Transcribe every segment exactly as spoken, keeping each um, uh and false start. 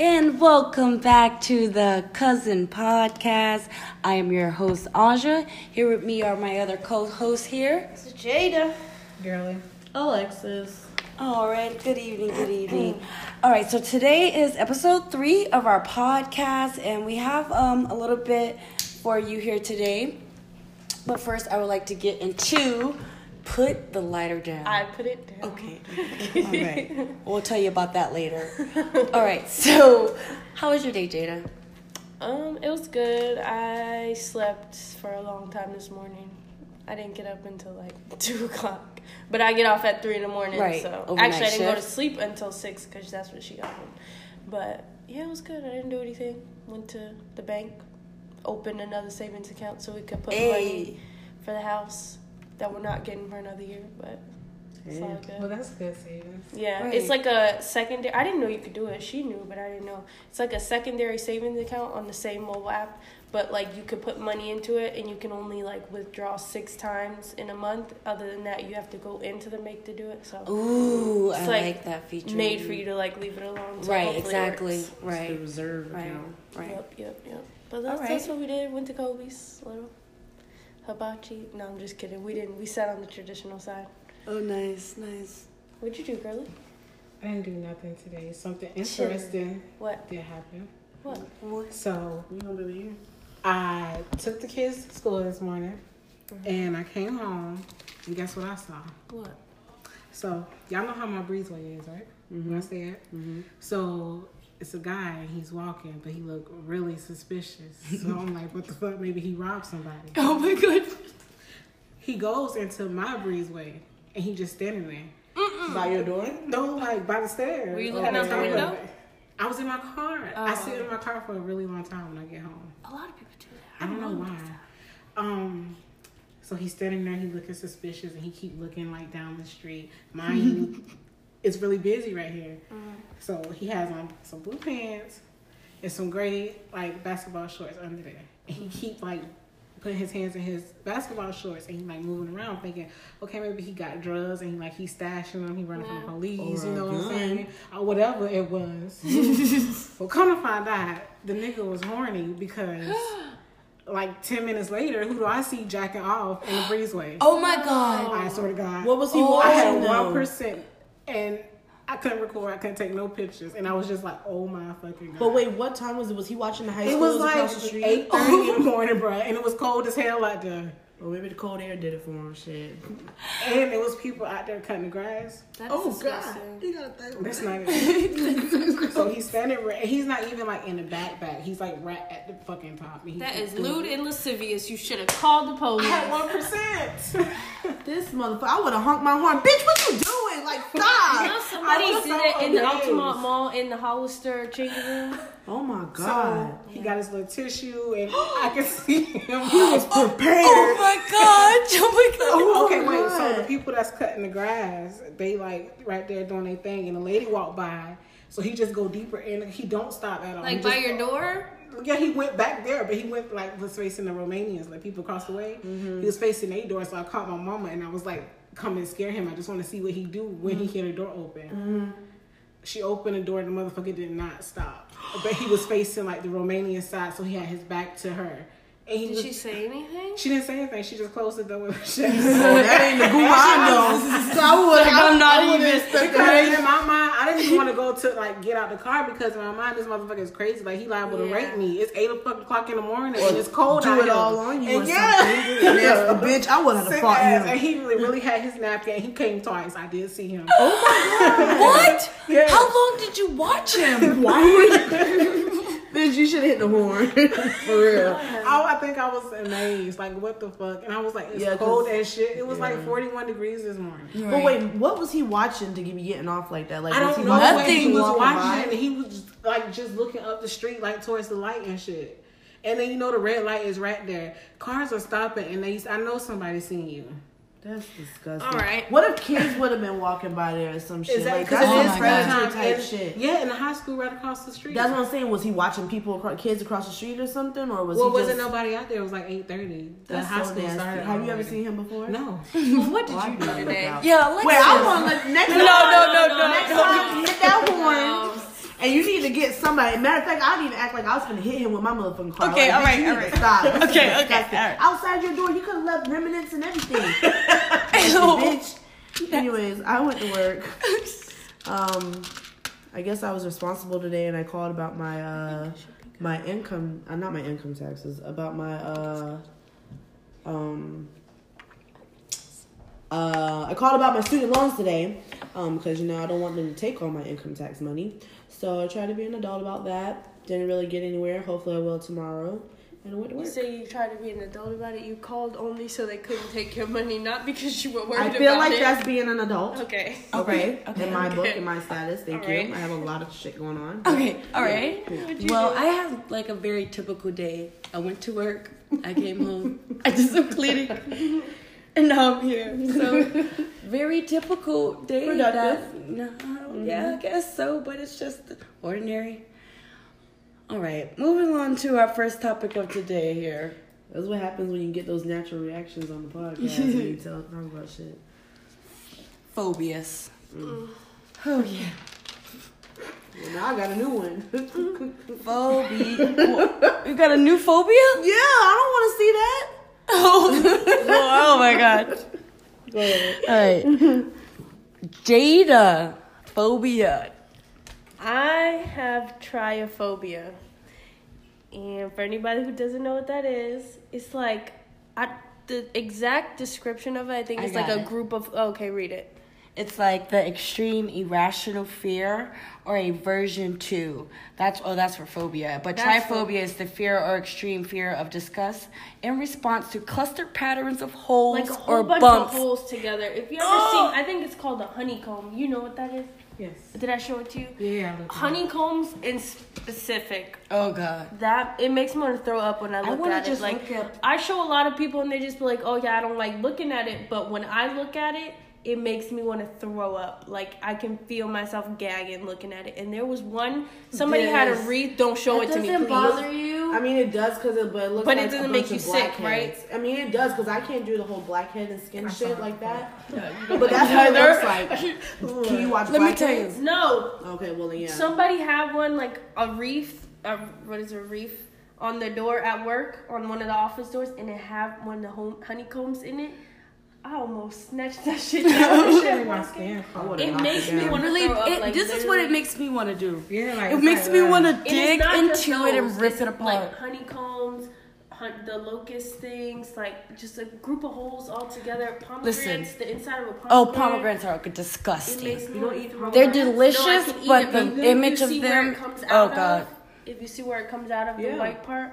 And welcome back to the Cousin Podcast. I am your host, Aja. Here with me are my other co-hosts here. This is Jada. Girly. Alexis. All right, good evening, good evening. All right, so today is episode three of our podcast, and we have um, a little bit for you here today. But first, I would like to get into put the lighter down. I put it down. Okay. All right. We'll tell you about that later. All right, so how was your day, Jada? Um, it was good. I slept for a long time this morning. I didn't get up until like two o'clock. But I get off at three in the morning. Right. So Overnight actually, I didn't shift. go to sleep until six because that's what she got home. But yeah, it was good. I didn't do anything. Went to the bank, opened another savings account so we could put Hey. money for the house that we're not getting for another year. But it's all good. Well, that's good savings. Yeah, Right. it's like a secondary. I didn't know you could do it. She knew, but I didn't know. It's like a secondary savings account on the same mobile app, but like you could put money into it, and you can only like withdraw six times in a month. Other than that, you have to go into the make to do it. So Ooh, I it's like, like that feature. made for you to like leave it alone. So Right, hopefully it exactly. works. Right. It's the reserve Right. account. Right. Yep, yep, yep. But that's, All right. that's what we did. Went to Kobe's, little hibachi. No, I'm just kidding. We didn't. We sat on the traditional side. Oh, nice, nice. What'd you do, girly? I didn't do nothing today. Something interesting What? did happen. What? What? So You gonna be here? I took the kids to school this morning, and I came home, and guess what I saw? What? So y'all know how my breezeway is, right? Mm-hmm. Where I stay at. Mm-hmm. So it's a guy, and he's walking, but he looked really suspicious. So I'm like, what the fuck? Maybe he robbed somebody. Oh my god. He goes into my breezeway, and he just standing there. By your door? No, like by the stairs. Were you Okay. looking out the window? I was in my car. Oh. I sit in my car for a really long time when I get home. A lot of people do that. I don't know why. Um, so he's standing there. He looking suspicious, and he keep looking like down the street. Mind you, it's really busy right here. Mm-hmm. So he has on some blue pants and some gray like basketball shorts under there, and he keep like putting his hands in his basketball shorts, and he like moving around, thinking, okay, maybe he got drugs, and he like he's stashing them, he running Yeah. from the police, Or you a know what I'm gun. saying, or whatever it was. Well, come to find out, the nigga was horny because like ten minutes later, who do I see jacking off in the breezeway? Oh my god. I swear to God. What was he Oh, I had watching one though? percent, and I couldn't record. I couldn't take no pictures, and I was just like, "Oh my fucking god!" But wait, what time was it? Was he watching the high it school was like across the street? eight thirty in the morning, bro, and it was cold as hell out there, Or maybe the cold air did it for him. Shit. and it was people out there cutting the grass. That's Oh disgusting. God! You gotta think. That's not it. So he's standing, right, and he's not even like in the backpack. He's like right at the fucking top. And he That keeps is doing lewd it. and lascivious. You should have called the I police. had one percent. This motherfucker! I would have honked my horn. Bitch, what you doing? Like, You stop! know somebody I was did so it in the amazed. Altamont Mall in the Hollister changing room. Oh my So God! he got his little tissue, and I can see him. He was prepared. Oh my god. Oh my god. Oh Okay, my wait. God. So the people that's cutting the grass, they like right there doing their thing, and the lady walked by. So he just go deeper in. He don't stop at all. Like He by just- your door? Yeah, he went back there, but he went like was facing the Romanians, like people across the way. Mm-hmm. He was facing their door, so I caught my mama, and I was like, "Come and scare him. I just want to see what he do when he hear the door open." Mm-hmm. She opened the door, and the motherfucker did not stop, but he was facing like the Romanian side, so he had his back to her. And he Did was, she say anything? She didn't say anything. She just closed the door with her shut. Oh, that ain't the goo I know. So I would. I'm not I would even- expect Because that. in my mind, I didn't even want to go to like get out the car because in my mind, this motherfucker is crazy. Like he liable to Yeah. rape me. It's eight o'clock in the morning and it's cold Do out it here. all on you or And yeah, something. Nasty bitch. I would have Sick fought ass. him. And he really, really had his napkin. He came twice. I did see him. What? Yeah. How long did you watch him? Why would Bitch, you should hit the horn. For real. I, I think I was amazed. Like what the fuck? And I was like, it's Yeah, 'cause- cold as shit. It was yeah. like forty-one degrees this morning. But wait, what was he watching to be getting off like that? Like, I was don't he know watching what he people was walking watching, by? and he was just, like just looking up the street, like towards the light and shit. And then you know the red light is right there. Cars are stopping, and they. I know somebody's seeing you. That's disgusting. All right. What if kids would have been walking by there or some shit? Is that Like, because that's Oh it just my is God. predator predator type and, shit. Yeah, in the high school right across the street. That's what I'm saying. Was he watching people, across, kids across the street or something, or was well, he wasn't just? nobody out there. It was like eight thirty. The That's high so school nasty. started. Have you ever already. seen him before? No. Well, what did Oh, I you do gotta look today? out. Yeah, let's Wait, I want to next No, time. no, no, no, Next no. time, hit that horn. And you need to get somebody. Matter of fact, I didn't even act like I was gonna hit him with my motherfucking car. Okay, like, all right, you all need right. to Stop. This is Okay, okay, disgusting. all right. Outside your door, you could have left remnants and everything. Bitch. Anyways, I went to work. Um, I guess I was responsible today, and I called about my uh my income. Uh, not my income taxes. About my uh um. Uh, I called about my student loans today, um, because you know I don't want them to take all my income tax money. So I tried to be an adult about that. Didn't really get anywhere. Hopefully I will tomorrow. And I went to You work. say you tried to be an adult about it. You called only so they couldn't take your money, not because you were worried I feel about like it. that's being an adult. Okay. Okay. Okay, In my okay. book, in my status. Thank All you. right. I have a lot of shit going on. Okay, all right. What'd you Well, do? I had like a very typical day. I went to work. I came home. I did some cleaning. And now I'm here. So, very typical day. Productive. That, no, yeah, I guess so, but it's just ordinary. All right, moving on to our first topic of today here. That's what happens when you get those natural reactions on the podcast and you tell talk about shit. Phobias. Mm. Oh, yeah. Well, now I got a new one. Phobia. You got a new phobia? Yeah, I don't want to see that. Oh, oh my God. Go ahead. All right. Jada. Phobia. I have triophobia. And for anybody who doesn't know what that is, it's like, I, the exact description of it, I think I it's like got a it. group of, okay, read it. It's like the extreme irrational fear or aversion to. That's oh, that's for phobia. But That's triphobia is the fear or extreme fear of disgust in response to clustered patterns of holes Like a whole or bunch bumps. of holes together. If you ever Oh! seen, I think it's called a honeycomb. You know what that is? Yes. Did I show it to you? Yeah. I looked at it. Honeycombs in specific. Oh God. That it makes me want to throw up when I look wanna at it. just Like look up- I show a lot of people and they just be like, "Oh yeah, I don't like looking at it," but when I look at it, it makes me want to throw up. Like I can feel myself gagging looking at it. And there was one somebody had a Yes. wreath. Don't show it to me, please. bother you? I mean, it does because it, but it looks But it like doesn't a make bunch you of black sick, right? heads. I mean, it does because I can't do the whole blackhead and skin shit saw like it. that. Yeah, But that's what it Either. looks like. Can you watch Let me blackheads? tell you. No, Okay, well then yeah. somebody had one like a reef. A, what is a reef? On the door at work, on one of the office doors, and it had one of the home honeycombs in it. I almost snatched that shit down. Shit, my skin. I would've It knocked makes down. me want to Really, throw up. it, like, this is what literally. it makes me want to do. Yeah, like It makes me want to And it's dig not just into it and those, rip it's it apart. Like honeycombs, hun- the locust things, like just a group of holes all together. Pomegranates, Listen. the inside of a pomegranate. Oh, pomegranates are It disgusting. makes me You don't wanna eat throw They're up. delicious, No, I can eat but it, the if you image of see where them- it comes oh, out of, God. If you see where it comes out of Yeah. the white part,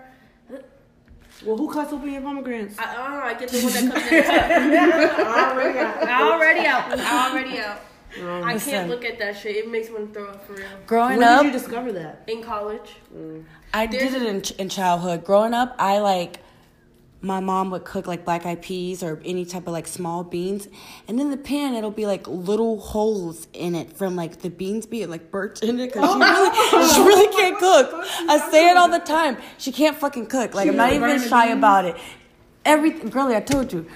Well, who cuts open your pomegranates? I, I, I get the one that comes in the cup. Already out. Already out. Already out. Um, I Listen. can't look at that shit. It makes me want to throw up for real. Growing when up, did you discover that? In college, I There's did it in, in childhood. Growing up, I like my mom would cook like black eyed peas or any type of like small beans, and in the pan it'll be like little holes in it from like the beans being like burnt in it because she really she really can't cook. I say it all the time. She can't fucking cook. Like I'm not even shy about it. Everything, girlie, I told you.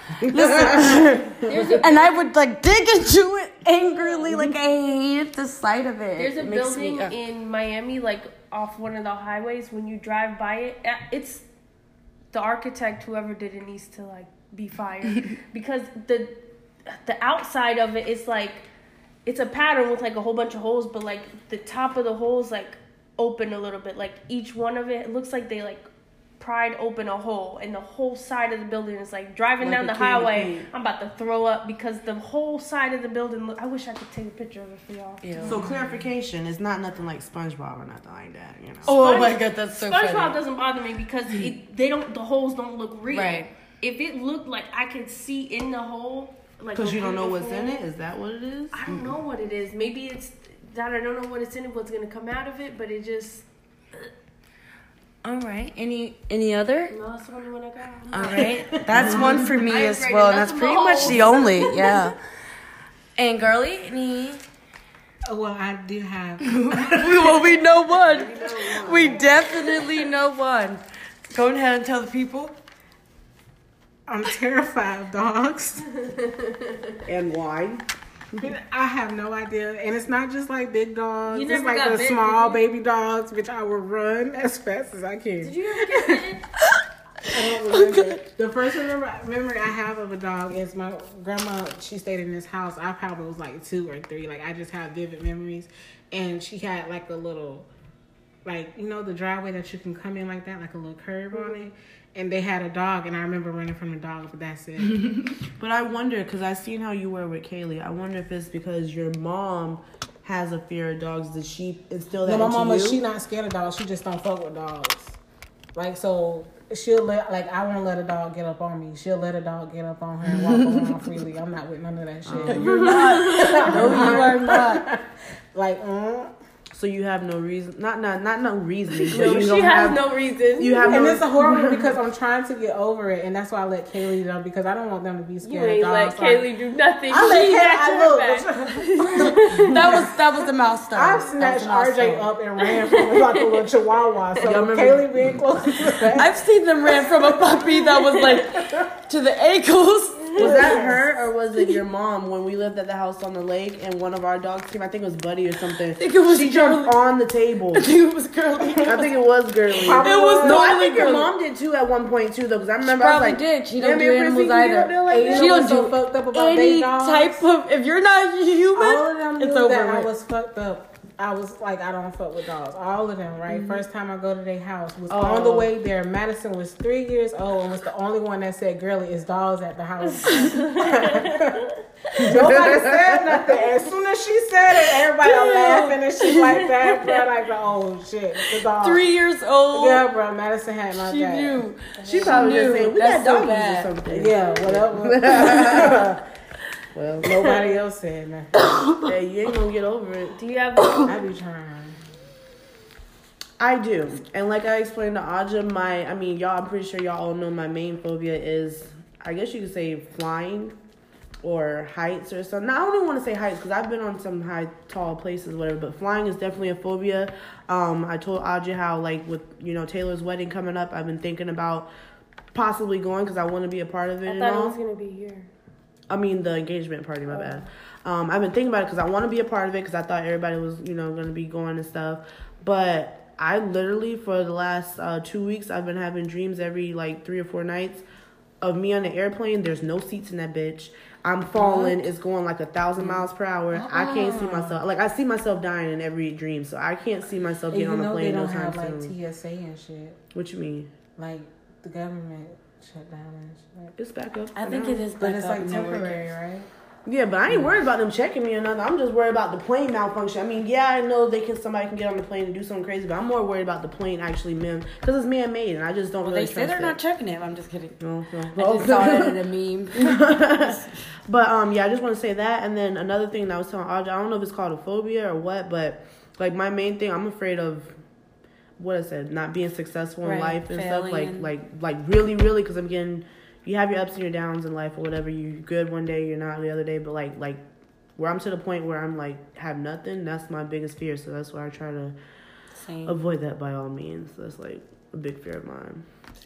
Listen, and I would like dig into it angrily, like I hated the sight of it. there's a It makes building me, uh, in Miami, like off one of the highways. When you drive by it, uh, it's the architect, whoever did it, needs to like be fired because the the outside of it is like it's a pattern with like a whole bunch of holes, but like the top of the holes like open a little bit. Like each one of it, it looks like they like pried open a hole, and the whole side of the building is like driving Like down a the can of highway. paint. I'm about to throw up because the whole side of the building. Look, I wish I could take a picture of it for y'all. ew. So clarification, it's not nothing like SpongeBob or nothing like that, you know. Oh Sponge- my god, that's so SpongeBob funny. doesn't bother me because it, they don't. The holes don't look real. Right. If it looked like I could see in the hole, like Because a you don't know real what's in hole, it? Is that what it is? I don't know what it is. Maybe it's that I don't know what it's in it, what's gonna come out of it, but it just. All right. Any any other? No, that's the only one I got. All right. That's one for me I as upgraded well. And that's nothing pretty but much holes. the only. Yeah. And girly, any? Well, I do have. Well, we know one. We definitely know one. Go ahead and tell the people. I'm terrified of dogs. And why? I have no idea, and it's not just like big dogs. You It's never like got the bit, small did baby dogs, which I will run as fast as I can. Did you ever get bitten? I don't remember. The first remember, memory I have of a dog is my grandma. She stayed in this house. I probably was like two or three. Like I just have vivid memories, and she had like a little, like you know, the driveway that you can come in like that, like a little curve on it. And they had a dog, and I remember running from the dog, but that's it. But I wonder, because I seen how you were with Kaylee. I wonder if it's because your mom has a fear of dogs. Did she instill that No, my into mama, you? she not scared of dogs. She just don't fuck with dogs. Like so. She'll let, like, I won't let a dog get up on me. She'll let a dog get up on her and walk around freely. I'm not with none of that shit. Oh. You're not. No, you are not. Like, mm. So you have no reason, not not not no reasoning. But No, you she don't has have, no reason. You have And no. it's a horrible because I'm trying to get over it, and that's why I let Kaylee know because I don't want them to be You scared ain't of let dogs. Like, Kaylee do nothing. I let She Kaylee. got I your look. back. That was that was the milestone. I That was snatched the R J milestone. up and ran from him like a little chihuahua. So Y'all remember- Kaylee being close to that. I've seen them ran from a puppy that was like to the ankles. Was that her or was it your mom when we lived at the house on the lake and one of our dogs came? I think it was Buddy or something. I think it was She jumped Girly. on the table. I think it was girly. I think it was girly. Probably It was No, I totally think your girly. mom did too at one point too though, because I remember Probably I was like, did. She don't "Damn, do you ever animals seen me either. out there like And you that?" She know don't what's so do fucked up about any baby dogs? type of. If you're not human, All of them knew it's over that I with. was fucked up. I was like, I don't fuck with dogs. All of them, right? Mm-hmm. First time I go to their house was Oh. on the way there. Madison was three years old and was the only one that said, "Girlie, it's dogs at the house." Nobody said nothing. As soon as she said it, everybody was laughing and shit like that. Bro, like, oh shit, the dog. Three years old. Yeah, bro. Madison had my She back. knew. She probably knew. just saying, "We That's got so dogs bad. or something." Yeah, whatever. Well, Nobody else said nothing. hey, you ain't gonna get over it. Do you have? I be trying. I do. And like I explained to Aja, my, I mean, y'all, I'm pretty sure y'all all know my main phobia is, I guess you could say flying or heights or something. Now, I don't even want to say heights because I've been on some high, tall places, whatever, but flying is definitely a phobia. Um, I told Aja how, like, with, you know, Taylor's wedding coming up, I've been thinking about possibly going because I want to be a part of it I and thought all. it was gonna be here. I mean, the engagement party, my Oh. bad. Um, I've been thinking about it because I want to be a part of it because I thought everybody was, you know, going to be going and stuff. But I literally, for the last uh, two weeks, I've been having dreams every, like, three or four nights of me on the airplane. There's no seats in that bitch. I'm falling. What? It's going like a thousand miles per hour. Uh-uh. I can't see myself. Like, I see myself dying in every dream. So I can't see myself getting Even on a though they plane no don't time have like soon. T S A and shit, What you mean? like the government shut down and shit. It's back up. I for think now. it is But back it's up like and they're working. temporary, right? Yeah, but I ain't worried about them checking me or nothing. I'm just worried about the plane malfunction. I mean, yeah, I know they can. Somebody can get on the plane and do something crazy, but I'm more worried about the plane actually man because it's man made, and I just don't Well, really they say trust they're it. not checking it. I'm just kidding. No, no. I just saw it in a meme. But um, yeah, I just want to say that, and then another thing that I was telling Audrey, I don't know if it's called a phobia or what, but like my main thing, I'm afraid of what I said, not being successful in Right, life and stuff. Like, failing. like, like really, really, because I'm getting. You have your ups and your downs in life or whatever. You're good one day, you're not the other day. But like, like where I'm to the point where I'm like have nothing. That's my biggest fear. So that's why I try to Same. avoid that by all means. That's like a big fear of mine.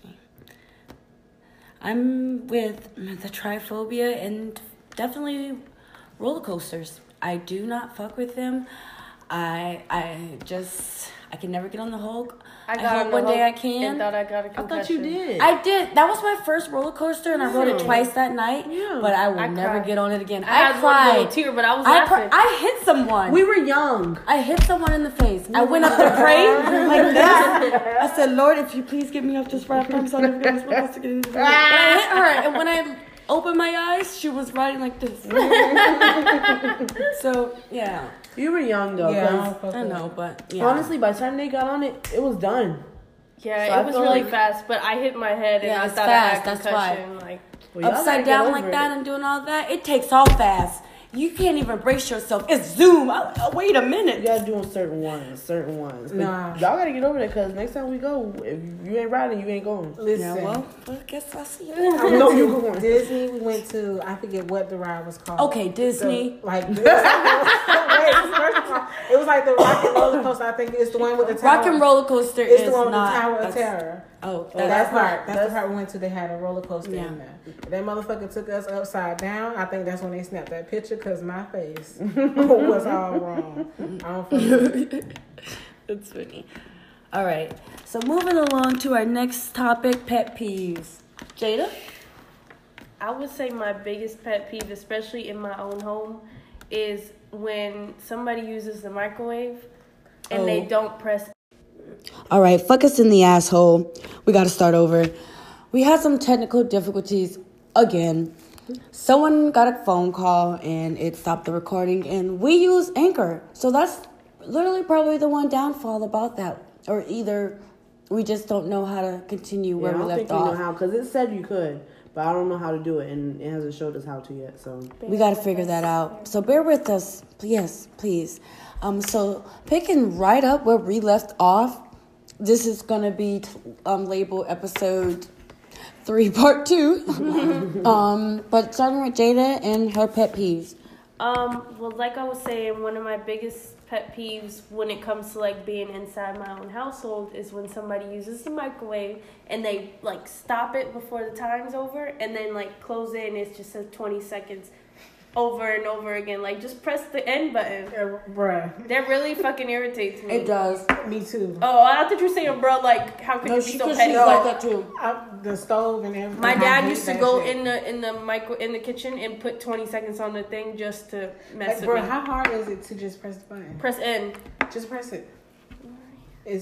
I'm with the triphobia and definitely roller coasters. I do not fuck with them. I I just I can never get on the Hulk. I, got hope on the one day I Hulk can. And thought I got a I concussion. thought you did. I did. That was my first roller coaster, and I rode it Yeah. twice that night. Yeah. But I will I never cried. get on it again. I, I, had one cried. little tear, but I was I, laughing. cr- I hit someone. we were young. I hit someone in the face. I went up to pray like that. I said, Lord, if you please get me off this ride, I promise I'll never get this supposed to get into this. But I hit her, and when I opened my eyes, she was riding like this. So, yeah. You were young though. Yeah, I 'cause don't fuck I with know, but yeah. honestly, by the time they got on it, it was done. yeah, So I it was feel really like- fast, but I hit my head and Yeah, I it's thought fast, I had that's why. concussion. Like, Well, y'all gotta upside get down over like that it. and doing all that, it takes off fast. You can't even brace yourself. It's Zoom. I, I- wait a minute. You gotta do certain ones, certain ones. But Nah. y'all gotta get over it because next time we go, if you ain't riding, you ain't going. Listen, Yeah, well, I guess I'll see you. I know you going. Disney, we went to, I forget what the ride was called. Okay, Disney. So, like, this, face. First of all, it was like the Rock and Roller Coaster. I think it's the one with the tower. Rock and Roller Coaster It's is the one with not. the Tower of that's- Terror. Oh, That, that part. That's, that's- the part we went to. They had a roller coaster Yeah. in there. That motherfucker took us upside down. I think that's when they snapped that picture because my face was all wrong. I don't feel That's funny. All right. So moving along to our next topic, pet peeves. Jada? I would say my biggest pet peeve, especially in my own home, is when somebody uses the microwave and Oh. they don't press. All right, fuck us in the asshole. We got to start over. We had some technical difficulties again. Someone got a phone call and it stopped the recording, and we use Anchor. So that's literally probably the one downfall about that. Or either we just don't know how to continue where Yeah, I we don't left think we know off. how, because it said you could, but I don't know how to do it, and it hasn't showed us how to yet. So We got to figure that out. So bear with us. Yes, please. Um, so picking right up where we left off, this is going to be um, labeled episode three, part two. um, but starting with Jada and her pet peeves. Um, well, like I was saying, one of my biggest pet peeves when it comes to like being inside my own household is when somebody uses the microwave and they like stop it before the time's over and then like close it and it's just says twenty seconds over and over again. Like, just press the end button. Yeah, bruh. That really fucking irritates me. It does. Me too. Oh, I thought you were saying, bro, like, how could No, you be she, so she's petty? like that too. I, the stove and everything. My I dad hate used to that go shit. in the in the micro in the kitchen and put twenty seconds on the thing just to mess Like, with bro, me. how hard is it to just press the button? Press N. Just press it. It's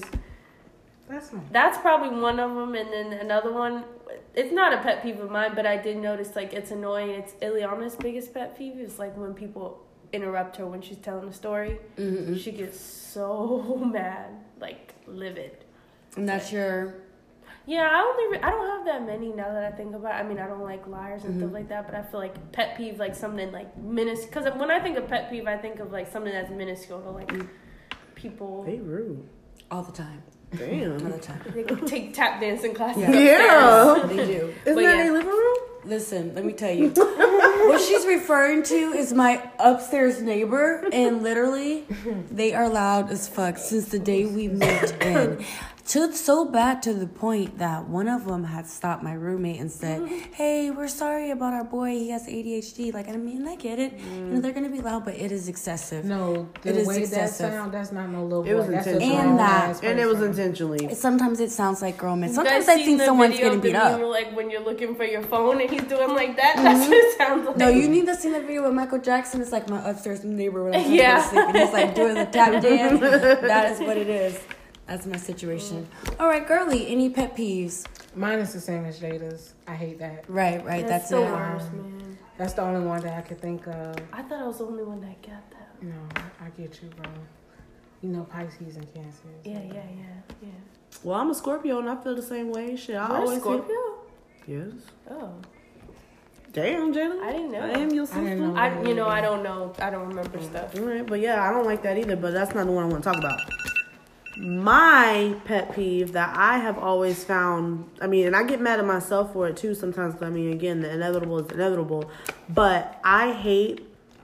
that's not. That's probably one of them, and then another one. It's not a pet peeve of mine, but I did notice like it's annoying. It's Ileana's biggest pet peeve is like when people interrupt her when she's telling a story. Mm-hmm. She gets so mad, like livid. And that's your... Yeah, I only re- I don't have that many now that I think about it. I mean, I don't like liars and Mm-hmm. stuff like that, but I feel like pet peeve like something like minuscule. Because when I think of pet peeve, I think of like something that's minuscule to like people. they rude. All the time. All Damn. the time. They go take tap dancing classes. Yeah. Yeah. They do. Isn't But that yeah. a living room? Listen, let me tell you. What she's referring to is my upstairs neighbor, and literally, they are loud as fuck since the day we moved in. To, so bad to the point that one of them had stopped my roommate and said, "Hey, we're sorry about our boy. He has A D H D." Like, I mean, I get it. You know, they're gonna be loud, but it is excessive. No, the It is way excessive. that sound, that's not no little boy. It was that's a intentional. And that- grown-ass And it was person. intentionally. Sometimes it sounds like grown men. You Sometimes guys I seen think the someone's video getting of the beat up. meme, like when you're looking for your phone and he's doing like that. That's what it sounds like. No, you need to see that video with Michael Jackson. It's like my upstairs neighbor when I'm trying Yeah. to go to sleep, and he's like doing the tap dance. That is what it is. That's my situation. All right, girly, any pet peeves? Mine is the same as Jada's. I hate that. Right, right. That's, That's, the it. worst, man. That's the only one that I could think of. I thought I was the only one that got that. No, I get you, bro. You know Pisces and Cancer. Yeah, yeah, yeah, yeah. Well, I'm a Scorpio, and I feel the same way. Shit, I You're a always Scorpio? Yes. Oh, Damn, Jada. I didn't know. I am your sister. I didn't know. I, you know, I don't know. I don't remember stuff. All right, but yeah, I don't like that either, but that's not the one I want to talk about. My pet peeve that I have always found, I mean, and I get mad at myself for it too sometimes, 'cause I mean, again, the inevitable is inevitable, but I hate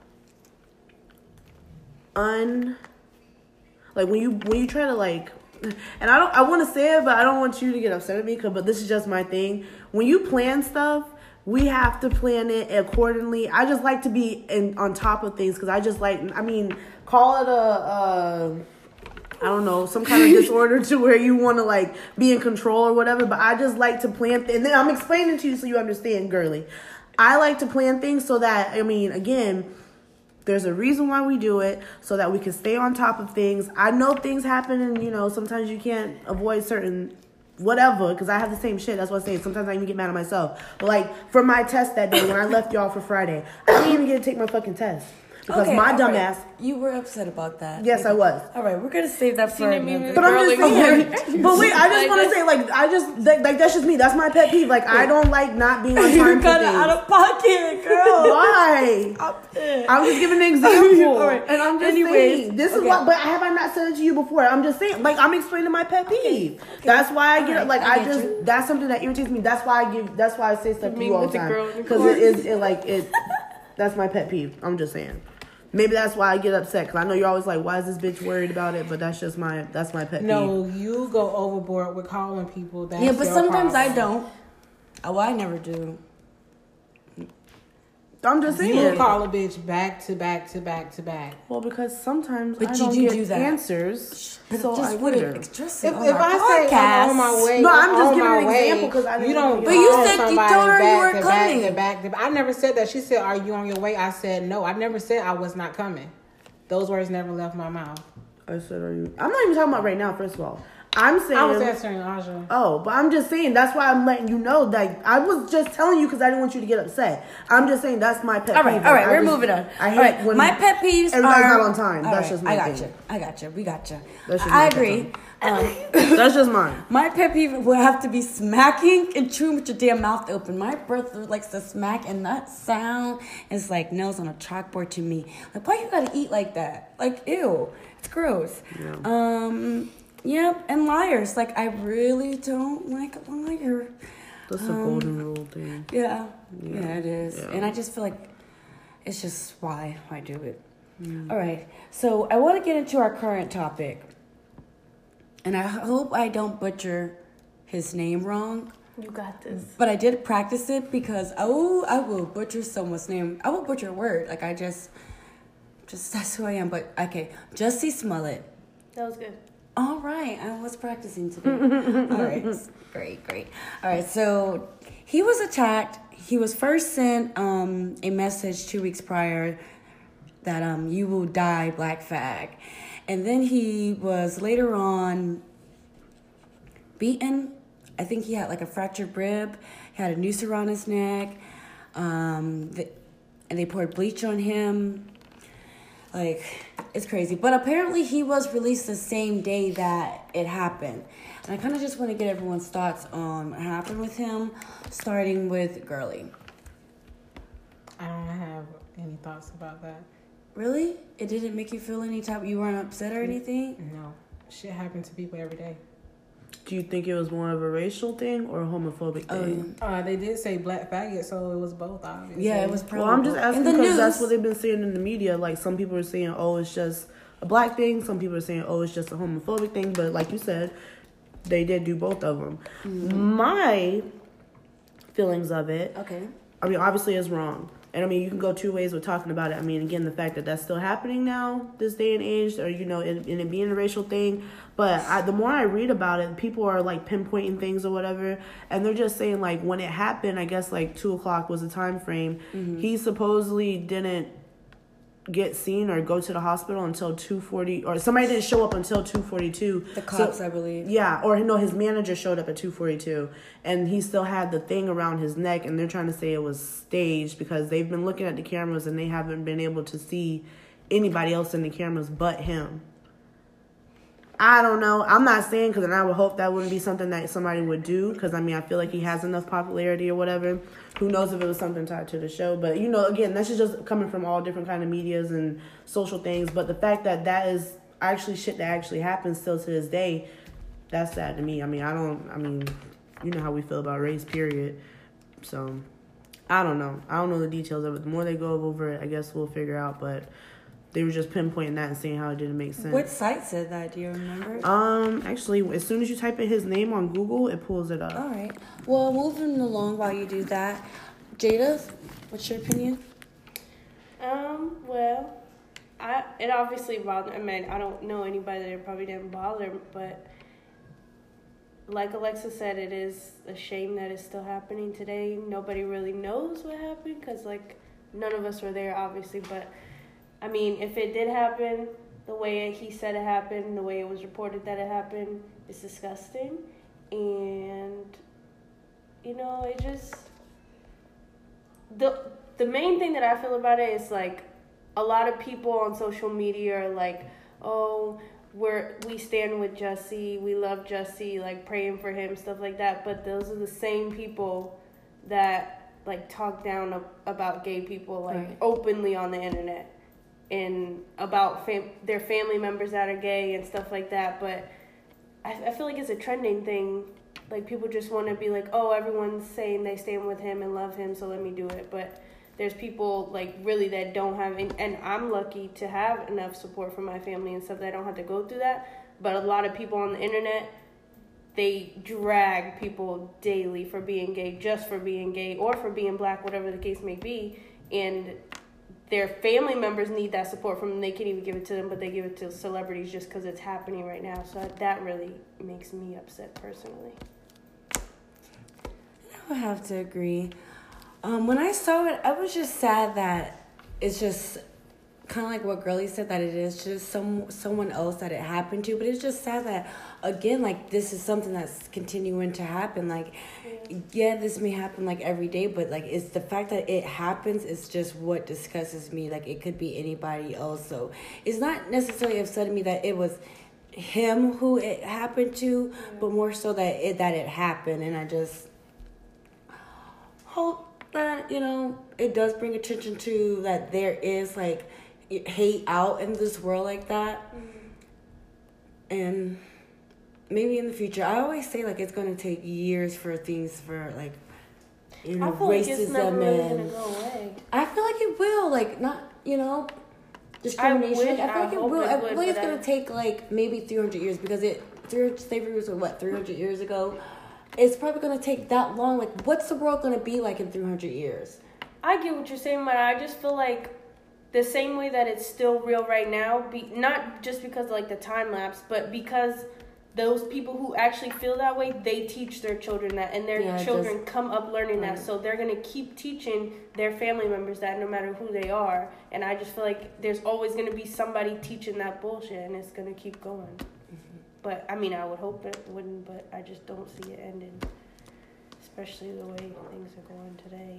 un, like when you, when you try to like, and I don't, I want to say it, but I don't want you to get upset at me, 'cause, but this is just my thing. When you plan stuff, we have to plan it accordingly. I just like to be in, on top of things, because I just like, I mean, call it a, a I don't know, some kind of disorder to where you want to like be in control or whatever. But I just like to plan, th- and then I'm explaining to you so you understand, girly. I like to plan things so that, I mean, again, there's a reason why we do it, so that we can stay on top of things. I know things happen, and you know sometimes you can't avoid certain whatever, because I have the same shit. That's what I'm saying. Sometimes I even get mad at myself. But like for my test that day when I left y'all for Friday, I didn't even get to take my fucking test. Because Okay, my all dumb right. ass. You were upset about that. Yes, I was. All right, we're gonna save that for Seen it meme another. with But I'm just Girl, saying. like, But wait, I just like want to this. say, like, I just like, like that's just me. That's my pet peeve. Like, I don't like not being on You're time for kind of things. out of pocket, girl. Why? Why? I'm just giving an example, All right. and I'm just Anyways, saying this is okay. what. But have I not said it to you before? I'm just saying, like, I'm explaining my pet peeve. That's why I get Alright, like I I, get just you. that's something that irritates me. That's why I give. That's why I say stuff to Me you all with the the girl in time the because car. it is it like it. That's my pet peeve. I'm just saying. maybe that's why I get upset. Because I know you're always like, why is this bitch worried about it? But that's just my that's my pet peeve. No, you go overboard with calling people. That's yeah, but your sometimes problem. I don't. Oh, well, I never do. I'm just saying. You will call a bitch back to back to back to back. Well, because sometimes But I you don't do get do that. answers, But so just I put it wonder. explicit If, on if our I say I'm on my podcast. way, No, I'm just on giving my an way, example 'cause I didn't you don't. know. But you call said you somebody told her you back were to back coming. to back to- I never said that. She said, "Are you on your way?" I said, "No." I never said I was not coming. Those words never left my mouth. I said, "Are you?" I'm not even talking about right now. First of all, I'm saying. I was answering Aja. Oh, but I'm just saying that's why I'm letting you know that I was just telling you because I didn't want you to get upset. I'm just saying that's my pet All right, peeve. all right, I we're just- moving on. I hate all right, when my pet peeves everybody's are not on time. all That's right, just my I got thing. you. I got you. We got you. That's just I my pet agree. peeve. Um, That's just mine. my pet peeve will have to be smacking and chewing with your damn mouth open. My brother likes to smack, and that sound is like nails on a chalkboard to me. Like, why you gotta eat like that? Like, ew, it's gross. Yeah. Um, yep, and liars. Like, I really don't like a liar. That's a Um, golden rule thing. Yeah, Yeah. yeah, it is. Yeah. And I just feel like it's just why I do it. All right, so I want to get into our current topic. And I hope I don't butcher his name wrong. You got this. But I did practice it because oh, I will butcher someone's name. I will butcher a word. Like I just, just that's who I am. But okay, Jussie Smollett. That was good. All right, I was practicing today. All right, great, great. All right, so he was attacked. He was first sent um, a message two weeks prior that um, you will die, black fag. And then he was later on beaten. I think he had like a fractured rib. He had a noose around his neck. Um, the, and they poured bleach on him. Like, it's crazy. But apparently he was released the same day that it happened. And I kind of just want to get everyone's thoughts on what happened with him, starting with Girly. I don't have any thoughts about that. Really? It didn't make you feel any type, you weren't upset or anything? No, shit happens to people every day. Do you think it was more of a racial thing or a homophobic Oh, thing? Uh, they did say black faggot, so it was both, obviously. yeah, it was probably. Well, I'm just asking in the because news. that's what they've been saying in the media. Like, some people are saying, oh, it's just a black thing. Some people are saying, oh, it's just a homophobic thing. But like you said, they did do both of them. Mm-hmm. My feelings of it, Okay. I mean, obviously it's wrong. And I mean, you can go two ways with talking about it. I mean, again, the fact that that's still happening now, this day and age, or, you know, and it, it being a racial thing. But I, the more I read about it, people are, like, pinpointing things or whatever. And they're just saying, like, when it happened, I guess, like, two o'clock was the time frame. Mm-hmm. He supposedly didn't get seen or go to the hospital until two forty, or somebody didn't show up until two forty-two. The cops, so, I believe. Yeah, or no, his manager showed up at two forty-two, and he still had the thing around his neck, and they're trying to say it was staged because they've been looking at the cameras and they haven't been able to see anybody else in the cameras but him. I don't know. I'm not saying, because I would hope that wouldn't be something that somebody would do, because, I mean, I feel like he has enough popularity or whatever. Who knows if it was something tied to the show. But, you know, again, that's just coming from all different kind of medias and social things. But the fact that that is actually shit that actually happens still to this day, that's sad to me. I mean, I don't, I mean, you know how we feel about race, period. So, I don't know. I don't know the details of it. The more they go over it, I guess we'll figure out. But they were just pinpointing that and saying how it didn't make sense. What site said that? Do you remember? Um, actually, as soon as you type in his name on Google, it pulls it up. All right. Well, moving along while you do that, Jada, what's your opinion? Um, well, I it obviously bothered. I mean, I don't know anybody that it probably didn't bother, but like Alexa said, it is a shame that it's still happening today. Nobody really knows what happened because, like, none of us were there, obviously. But I mean, if it did happen, the way he said it happened, the way it was reported that it happened, is disgusting. And you know, it just the the main thing that I feel about it is, like, a lot of people on social media are like, oh, we're we stand with Jussie, we love Jussie, like, praying for him, stuff like that. But those are the same people that, like, talk down about gay people, like, right, openly on the internet, and about fam- their family members that are gay and stuff like that. But I, I feel like it's a trending thing. Like, people just want to be like, oh, everyone's saying they stand with him and love him, so let me do it. But there's people like really that don't have, and, and I'm lucky to have enough support from my family and stuff that I don't have to go through that. But a lot of people on the internet, they drag people daily for being gay, just for being gay, or for being black, whatever the case may be. And their family members need that support from them. They can't even give it to them, but they give it to celebrities just because it's happening right now. So that really makes me upset personally. I would have to agree. Um, when I saw it, I was just sad that it's just kind of like what Girlie said, that it is just some someone else that it happened to. But it's just sad that, again, like, this is something that's continuing to happen. Like, yeah, yeah this may happen, like, every day, but, like, it's the fact that it happens is just what disgusts me. Like, it could be anybody else. So it's not necessarily upsetting me that it was him who it happened to, yeah. but more so that it, that it happened. And I just hope that, you know, it does bring attention to that there is, like, hate out in this world like that. Mm-hmm. And maybe in the future, I always say, like, it's going to take years for things for, like, you know, I feel racism like it's never really and gonna go away. I feel like it will, like, not, you know, discrimination. I, wish, I feel I like it hope will. it I would, feel like it's but going to I... take, like, maybe three hundred years, because it, through slavery was, what, three hundred years ago? It's probably going to take that long. Like, what's the world going to be like in three hundred years? I get what you're saying, but I just feel like the same way that it's still real right now, be, not just because of, like, the time lapse, but because those people who actually feel that way, they teach their children that, and their yeah, children just, come up learning right. that, so they're going to keep teaching their family members that no matter who they are. And I just feel like there's always going to be somebody teaching that bullshit, and it's going to keep going. Mm-hmm. But, I mean, I would hope it wouldn't, but I just don't see it ending, especially the way things are going today.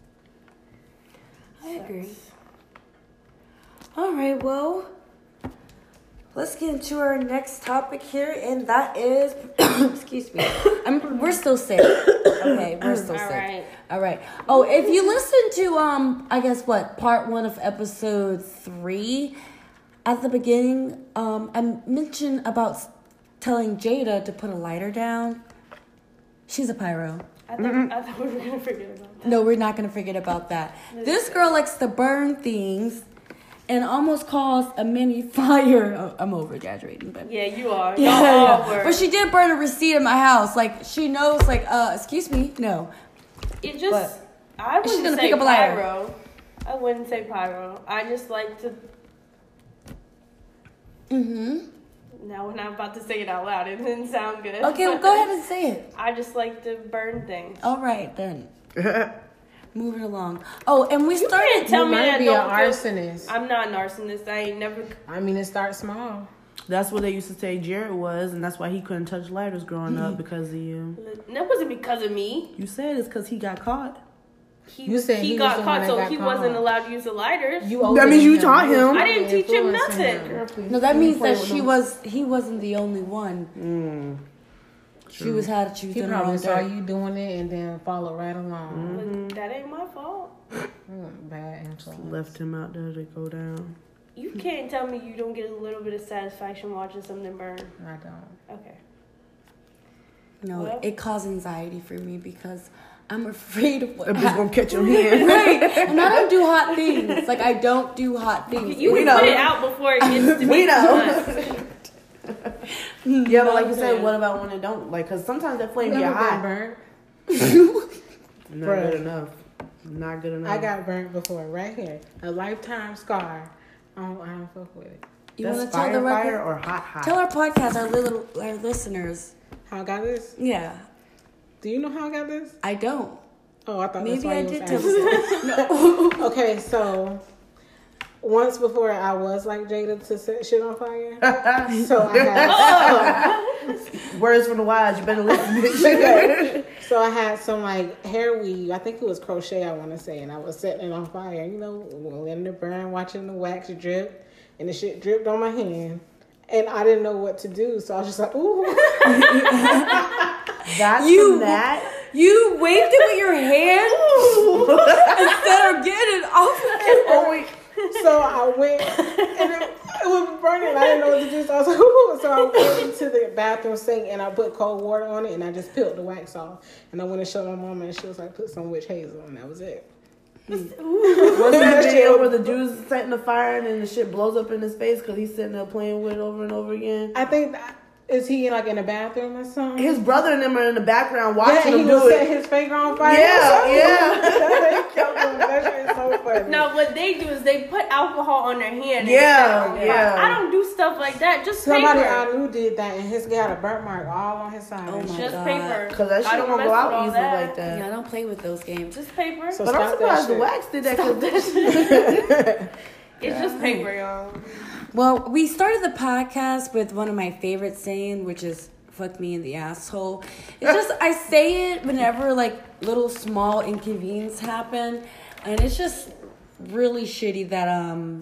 I agree. All right, well, let's get into our next topic here, and that is, excuse me, I'm, we're still sick. Okay, we're still All sick. Right. All right. Oh, if you listen to, um, I guess what, part one of episode three, at the beginning, um, I mentioned about telling Jada to put a lighter down. She's a pyro. I thought, mm-hmm. I thought we were going to forget about that. No, we're not going to forget about that. This girl likes to burn things and almost caused a mini fire. I'm over-exaggerating, but... Yeah, you are. Yeah, yeah. yeah. But she did burn a receipt in my house. Like, she knows, like, uh, excuse me, no. It just... But I wouldn't gonna say pick up pyro. I wouldn't say pyro. I just like to... Mm-hmm. Now, when I'm about to say it out loud, it didn't sound good. Okay, well, go ahead and say it. I just like to burn things. All right, then. Moving along. Oh, and we you started... Can't tell you me might that be don't an feel, arsonist. I'm not an arsonist. I ain't never... I mean, it starts small. That's what they used to say Jared was, and that's why he couldn't touch lighters growing up, because of you. That wasn't because of me. You said it's because he got caught. He, you said he, he got was caught, so got he caught. wasn't allowed to use the lighters. You that means you him. taught him. I didn't teach him nothing. Him. No, that means that she was... He wasn't the only one. Mm. She was had to choose He her probably own saw dirt. you doing it and then followed right along. Mm-hmm. That ain't my fault. Mm, bad influence. Left him out there to go down. You can't tell me you don't get a little bit of satisfaction watching something burn. I don't. Okay. No, Well. it caused anxiety for me because I'm afraid of what If it's hap- gonna catch your hand. Right. And I don't do hot things. Like, I don't do hot things. You We can know. put it out before it gets to We be know. too much. Yeah, but like you said, Yeah. what about when it don't? Like, because sometimes that flame You get never been hot. burnt? Not Bruh. good enough. Not good enough. I got burnt before, right here. A lifetime scar. I don't, I don't fuck with it. You That's want to tell the fire, fire record? or hot, hot? Tell our podcast, our little our listeners. How I got this? Yeah, Do you know how I got this? I don't. Oh, I thought Maybe that's why I you was did tell asking. the no. Okay, so once before I was like Jada to set shit on fire. So I had Words from the wise. You better listen. so I had some like hair weave. I think it was crochet. I want to say, and I was setting it on fire. You know, letting it burn, watching the wax drip, and the shit dripped on my hand. And I didn't know what to do, so I was just like, "Ooh!" That's You- from that. You waved it with your hand instead of getting it off. Oh wait. So I went, and it, it was burning. I didn't know what to do, so I was like, "Ooh!" So I went into the bathroom sink and I put cold water on it, and I just peeled the wax off. And I went and showed my mama, and she was like, "Put some witch hazel," and that was it. What's that video where the dude's setting the fire and then the shit blows up in his face because he's sitting there playing with it over and over again? I think that, is he like in the bathroom or something? His brother and them are in the background watching yeah, him he do was it. set his finger on fire. Yeah, yeah. That shit is so funny. No, what they do is they put alcohol on their hand. and Yeah, set it on fire. yeah. I don't do stuff like that. Just Somebody paper. I knew did that, and his guy had a burnt mark all on his side. Oh my Just God. paper. Because that I shit don't won't mess go with out all easily that. like that. Yeah, I don't play with those games. Just paper. So But I'm stop that surprised the shit. wax did that because It's just paper, y'all. Well, we started the podcast with one of my favorite saying, which is "fuck me in the asshole." It's just I say it whenever like little small inconveniences happen, and it's just really shitty that um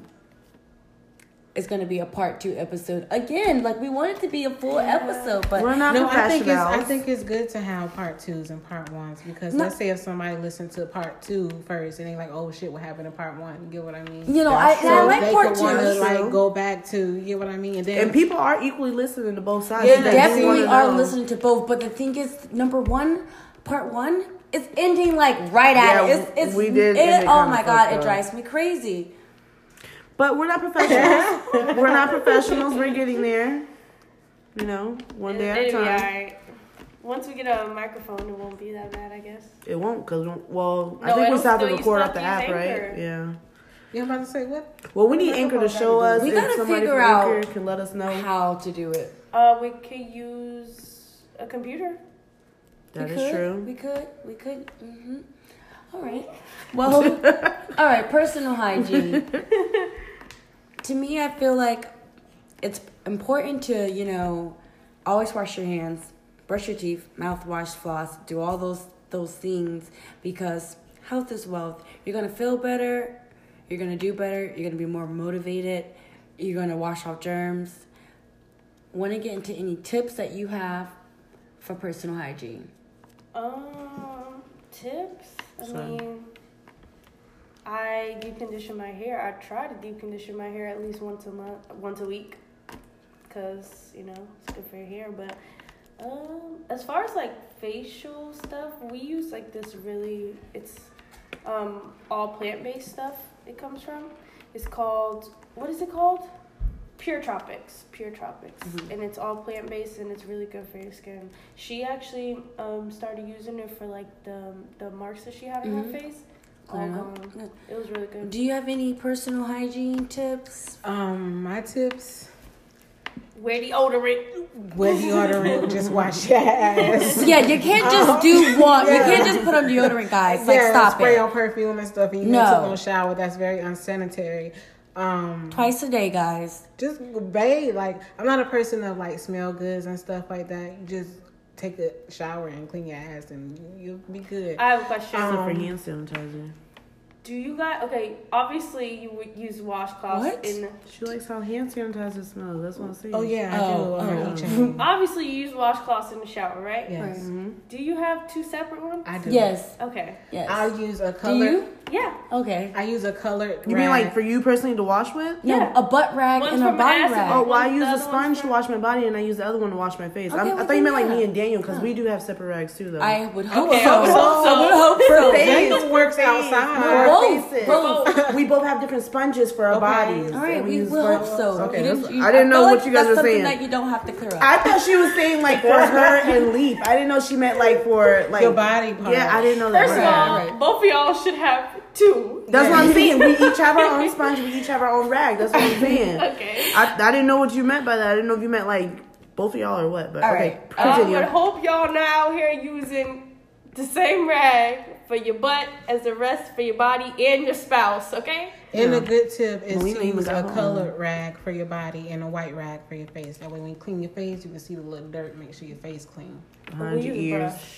it's gonna be a part two episode again. Like we want it to be a full episode, but we're not No, I think it's professionals. I think it's good to have part twos and part ones because No. let's say if somebody listened to part two first and they like, oh shit, what happened in part one? You get what I mean? you know I, and I So like they part could two. wanna, True. like go back to you get what I mean, and then And people are equally listening to both sides. Yeah, They They do definitely wanna are know. listening to both, but the thing is, number one, part one, it's ending like right at Yeah, it. It's, it's we did It, end it oh kinda my god, fucked it up. drives me crazy. But we're not professionals. We're not professionals. We're getting there. You know, one day at a It'll be time. alright. Once we get a microphone, it won't be that bad, I guess. It won't, cause well, I No, think we it'll still have to still- you record still off the have app, to use right? Anchor. Yeah. you're about to say what? Well, we need Anchor to show us. We if gotta somebody figure from out Anchor can let us know. How to do it? Uh, we could use a computer. That we is could, true. We could. We could. Mm-hmm. All right. Well, all right. Personal hygiene. To me, I feel like it's important to, you know, always wash your hands, brush your teeth, mouthwash, floss, do all those those things because health is wealth. You're gonna feel better. You're gonna do better. You're gonna be more motivated. You're gonna wash off germs. Want to get into any tips that you have for personal hygiene? Um, tips. I So- mean, I deep condition my hair. I try to deep condition my hair at least once a month, once a week, cause you know it's good for your hair. But um, as far as like facial stuff, we use like this really. It's um all plant based stuff. It comes from. It's called what is it called? Pure Tropics, Pure Tropics, Mhm. and it's all plant based and it's really good for your skin. She actually um started using it for like the the marks that she had on Mhm. her face. All Clear gone. up. Good. It was really good. Do you have any personal hygiene tips? Um, my tips. Wear deodorant. Wear deodorant, just wash your ass. Yeah, you can't just do one. You Yeah. can't just put on deodorant, guys. Like, yeah, stop spray it. on perfume and stuff, and you No. no. took no shower. That's very unsanitary. Um, Twice a day, guys. just bathe. Like I'm not a person that like smell goods and stuff like that. You just take a shower and clean your ass, and you'll be good. I have a question. Um, Except for hand sanitizer. Do you guys okay? Obviously, you would use washcloths What? in. She likes how hand sanitizer smells. That's what I'm saying. oh yeah, I Oh, do. On oh. each hand. Obviously, you use washcloths in the shower, right? Yes, hmm Do you have two separate ones? I do. Yes. Okay. Yes. I use a Do color. you? Yeah. Okay. I use a colored. You mean rag. like for you personally to wash with? No, Yeah. a butt rag One's and a from body acid. rag. Oh, well, I One's use the a other sponge one's to for- wash my body, and I use the other one to wash my face. Okay, I'm, I well, thought you meant then, like me yeah. and Daniel, because Huh. we do have separate rags too, though. I would hope Okay, so. I would hope so. I would hope so. Daniel works outside. For Both, faces. both. We both have different sponges for our Okay. bodies. All right, and we use will for- hope so. Okay, You that's- you- I didn't know feel what like you guys that's were something saying. that you don't have to clear up. I thought she was saying like for her and Leaf. I didn't know she meant like for like Your body part. Yeah, I didn't know that. First of Right, all, right. both of y'all should have two. That's what I'm saying. We each have our own sponge. We each have our own rag. That's what I'm saying. Okay. I, I didn't know what you meant by that. I didn't know if you meant like both of y'all or what. But All okay, right. I continue. would hope y'all now here using the same rag for your butt as the rest for your body and your spouse. Okay. And Yeah. a good tip is Well, we to know you use got a one. colored rag for your body and a white rag for your face. That way, when you clean your face, you can see the little dirt. Make sure your face clean. Behind We your use a ears. brush.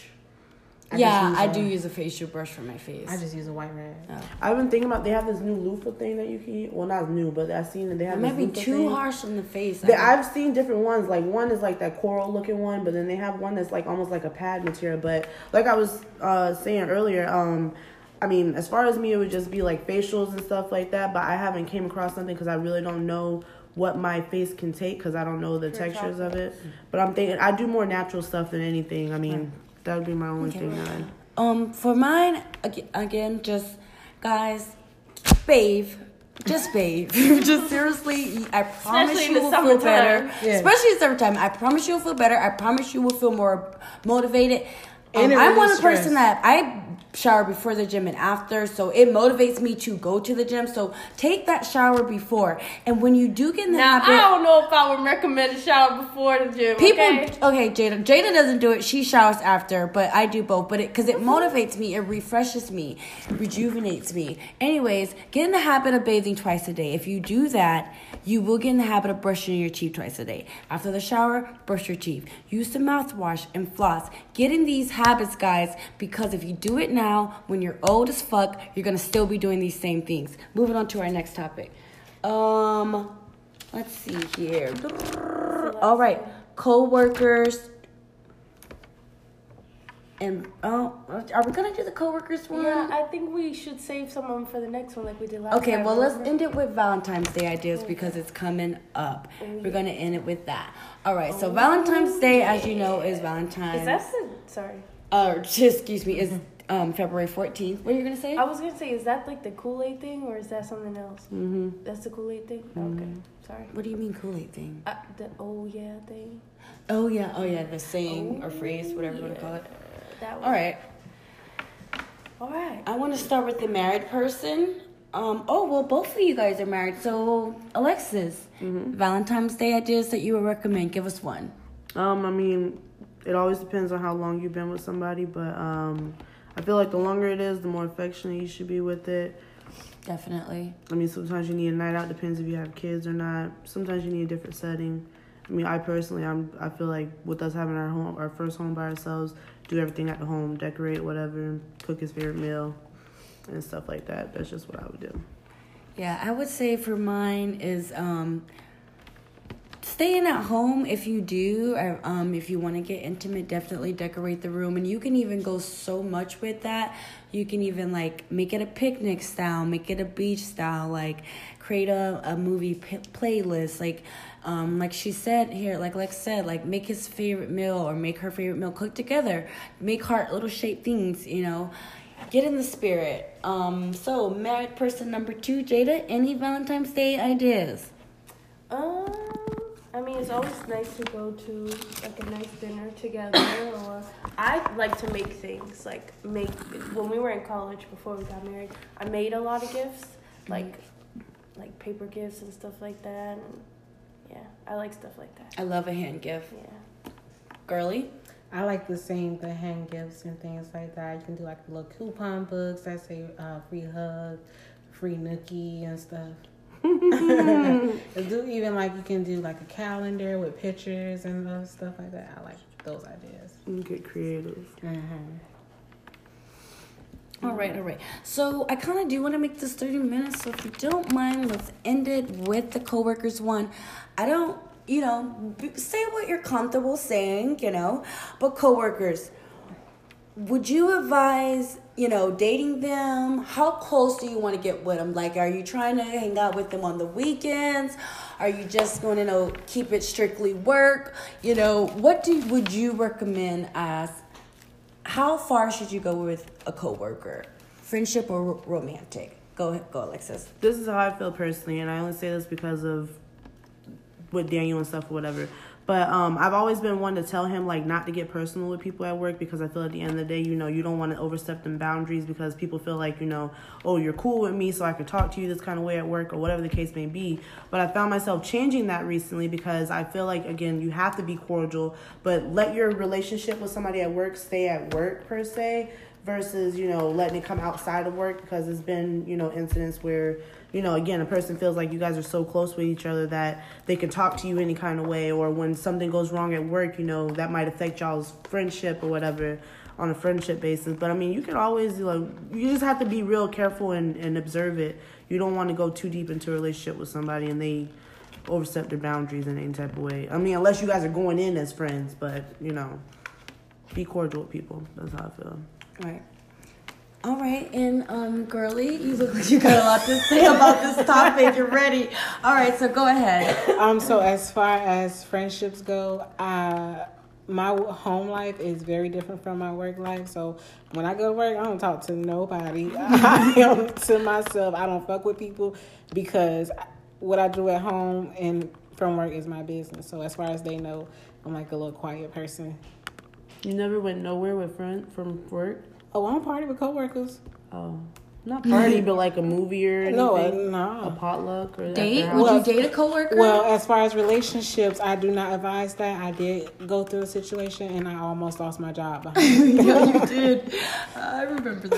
I yeah, just use I a- do use a facial brush for my face. I just use a white rag. Oh. I've been thinking about they have this new loofah thing that you can use. Well, not new, but I've seen that they have. It this might be loofah too thing. harsh on the face. They, I- I've seen different ones. Like one is like that coral looking one, but then they have one that's like almost like a pad material. But like I was uh, saying earlier, um, I mean, as far as me, it would just be like facials and stuff like that. But I haven't came across something because I really don't know what my face can take because I don't know the Pure textures of it. But I'm thinking I do more natural stuff than anything. I mean, that would be my only Okay. thing. That I, Um, for mine, ag- again, just guys, bathe. Just bathe. Just seriously, I promise Especially in you the will feel summertime. better. Yeah. Especially in summertime. I promise you will feel better. I promise you will feel more motivated. Um, And it I'm one relieves person stress. that I shower before the gym and after, so it motivates me to go to the gym. So take that shower before, and when you do get in the Now, habit, I don't know if I would recommend a shower before the gym. people, okay? okay, Jada, Jada doesn't do it. She showers after, but I do both. But it because it motivates me, it refreshes me, rejuvenates me. Anyways, get in the habit of bathing twice a day. If you do that, you will get in the habit of brushing your teeth twice a day. After the shower, brush your teeth. Use the mouthwash and floss. Get in these habits, guys, because if you do it now, when you're old as fuck, you're gonna still be doing these same things. Moving on to our next topic. Um, let's see here. All right, co-workers. And oh, are we gonna do the co-workers one? Yeah, I think we should save some of them for the next one, like we did last Okay, time. well, let's remember? end it with Valentine's Day ideas because it's coming up. We're going to end it with that. All right, so Valentine's Day, as you know, is Valentine's. Is that the sorry? Uh, excuse me, is um, February fourteenth. What are you going to say? I was gonna say, is that like the Kool-Aid thing, or is that something else? Mm-hmm. That's the Kool-Aid thing. Okay, sorry. What do you mean Kool-Aid thing? Uh, the oh yeah thing. Oh, yeah, oh, yeah, the saying or phrase, whatever you want to call it. That All right, All right. I want to start with the married person. Um, oh, well, both of you guys are married. So, Alexis, Valentine's Day ideas that you would recommend. Give us one. Um, I mean, it always depends on how long you've been with somebody, but um, I feel like the longer it is, the more affectionate you should be with it. Definitely. I mean, sometimes you need a night out. Depends if you have kids or not. Sometimes you need a different setting. I mean, I personally, I'm, I feel like with us having our home, our first home by ourselves, do everything at the home, decorate, whatever, cook his favorite meal, and stuff like that. That's just what I would do. Yeah, I would say for mine is um, staying at home if you do. Or, um, if you want to get intimate, definitely decorate the room. And you can even go so much with that. You can even, like, make it a picnic style, make it a beach style, like, create a, a movie p- playlist, like... Um, like she said here, like Lex said, like make his favorite meal or make her favorite meal, cook together, make heart little shaped things, you know, get in the spirit. Um, so married person number two, Jada, any Valentine's Day ideas? Um, I mean, it's always nice to go to like a nice dinner together, or I like to make things. Like make when we were in college before we got married, I made a lot of gifts, like like paper gifts and stuff like that. And, yeah, I like stuff like that. I love a hand gift. Yeah. Girly? I like the same, the hand gifts and things like that. You can do like little coupon books that say uh, free hug, free nookie and stuff. Do even like you can do like a calendar with pictures and those stuff like that. I like those ideas. You get creative. Mm-hmm. All right, all right. So I kind of do want to make this thirty minutes. So if you don't mind, let's end it with the coworkers one. I don't, you know, say what you're comfortable saying, you know. But coworkers, would you advise, you know, dating them? How close do you want to get with them? Like, are you trying to hang out with them on the weekends? Are you just going to, you know, keep it strictly work? You know, what do would you recommend as? How far should you go with a coworker? Friendship or ro- romantic? Go ahead, go Alexis. This is how I feel personally, and I only say this because of with Daniel and stuff or whatever. But um, I've always been one to tell him, like, not to get personal with people at work because I feel at the end of the day, you know, you don't want to overstep them boundaries because people feel like, you know, oh, you're cool with me so I could talk to you this kind of way at work or whatever the case may be. But I found myself changing that recently because I feel like, again, you have to be cordial, but let your relationship with somebody at work stay at work per se versus, you know, letting it come outside of work because there's been, you know, incidents where, you know, again, a person feels like you guys are so close with each other that they can talk to you any kind of way, or when something goes wrong at work, you know, that might affect y'all's friendship or whatever on a friendship basis. But I mean, you can always, you know, you just have to be real careful and, and observe it. You don't want to go too deep into a relationship with somebody and they overstep their boundaries in any type of way. I mean, unless you guys are going in as friends, but, you know, be cordial with people. That's how I feel. All right. All right, and um, Girly, you look like you got a lot to say about this topic. You're ready. All right, so go ahead. Um. So as far as friendships go, uh, my home life is very different from my work life. So when I go to work, I don't talk to nobody. I am to myself. I don't fuck with people because what I do at home and from work is my business. So as far as they know, I'm like a little quiet person. You never went nowhere with friends from work? Oh, I don't party with coworkers. Oh. Not party, but like a movie or anything? No, no. A potluck or Date? that? Would Well, you date a coworker? Well, as far as relationships, I do not advise that. I did go through a situation and I almost lost my job behind it. Yeah, you did. I remember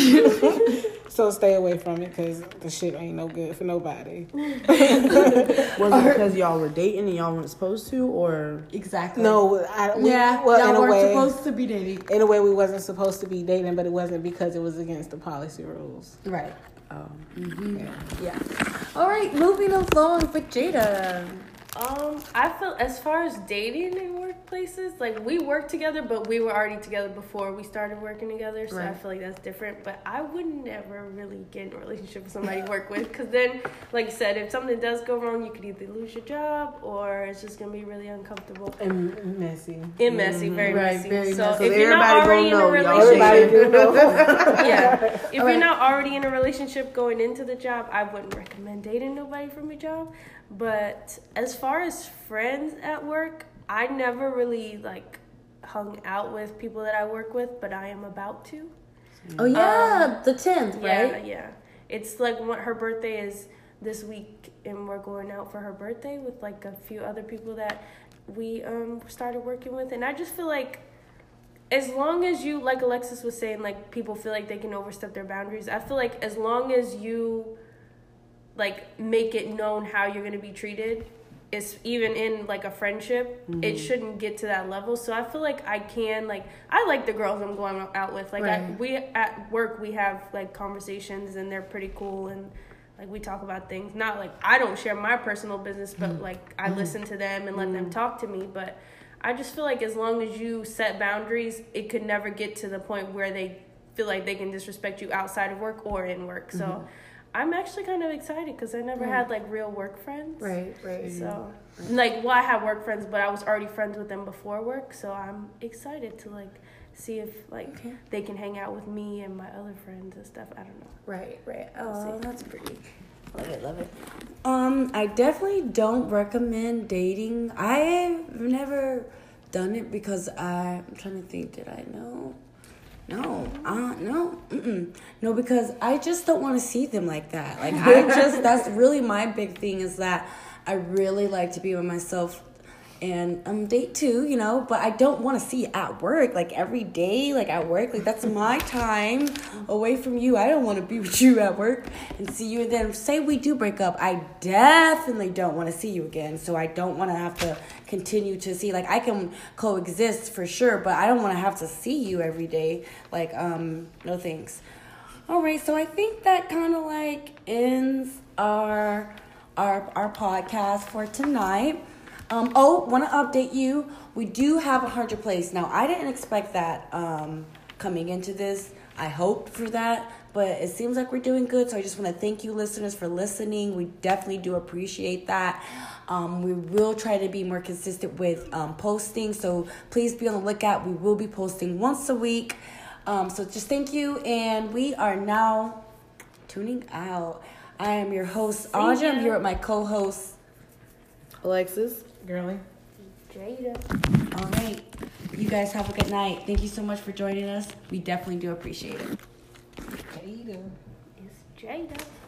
that. So stay away from it because the shit ain't no good for nobody. Was it because y'all were dating and y'all weren't supposed to, or? Exactly. No, I, we, Yeah, well, y'all in a weren't way, supposed to be dating. in a way, we wasn't supposed to be dating, but it wasn't because it was against the policy rules. Right. Oh. Mm-hmm. Yeah. Yeah. All right, moving along with Jada. Um, I feel as far as dating in workplaces, like we worked together, but we were already together before we started working together. So I Right. feel like that's different. But I would never really get in a relationship with somebody you work with, because then, like you said, if something does go wrong, you could either lose your job or it's just gonna be really uncomfortable And messy. and messy, very Right, messy. very so messy. if So you're not everybody already in gonna a know, y'all relationship, Everybody do know. yeah. If All you're right. not already in a relationship going into the job, I wouldn't recommend dating nobody from your job. But as far as friends at work, I never really like hung out with people that I work with, but I am about to. Oh yeah, the tenth, right? Yeah, yeah. It's like what her birthday is this week, and we're going out for her birthday with like a few other people that we um started working with, and I just feel like as long as you, like Alexis was saying, like people feel like they can overstep their boundaries. I feel like as long as you like make it known how you're gonna be treated, it's even in like a friendship, mm-hmm. it shouldn't get to that level. So I feel like I can like I like the girls I'm going out with. Like Right. I, we at work we have like conversations and they're pretty cool and like we talk about things. Not like I don't share my personal business, but mm-hmm. like I mm-hmm. listen to them and let mm-hmm. them talk to me. But I just feel like as long as you set boundaries, it could never get to the point where they feel like they can disrespect you outside of work or in work. So. Mm-hmm. I'm actually kind of excited because I never mm. had, like, real work friends. Right, right. So, right. like, well, I had work friends, but I was already friends with them before work. So I'm excited to, like, see if, like, okay. they can hang out with me and my other friends and stuff. I don't know. Right, right. Oh, that's pretty. Love it, love it. Um, I definitely don't recommend dating. I've never done it because I, I'm trying to think, did I know? No, uh, no, mm-mm. no, because I just don't want to see them like that. Like, I just, that's really my big thing is that I really like to be with myself and um date too, you know, but I don't want to see you at work, like every day, like at work, like that's my time away from you. I don't want to be with you at work and see you, and then say we do break up, I definitely don't want to see you again. So I don't want to have to continue to see, like I can coexist for sure, but I don't want to have to see you every day. Like, um, no thanks. All right, so I think that kind of like ends our our our podcast for tonight. Um, oh, want to update you. We do have a hundred plays. Now, I didn't expect that um, coming into this. I hoped for that, but it seems like we're doing good. So I just want to thank you, listeners, for listening. We definitely do appreciate that. Um, we will try to be more consistent with um, posting. So please be on the lookout. We will be posting once a week. Um, so just thank you. And we are now tuning out. I am your host, Aja. I'm here with my co-host, Alexis. Girly. Jada. All right. You guys have a good night. Thank you so much for joining us. We definitely do appreciate it. Jada. It's Jada.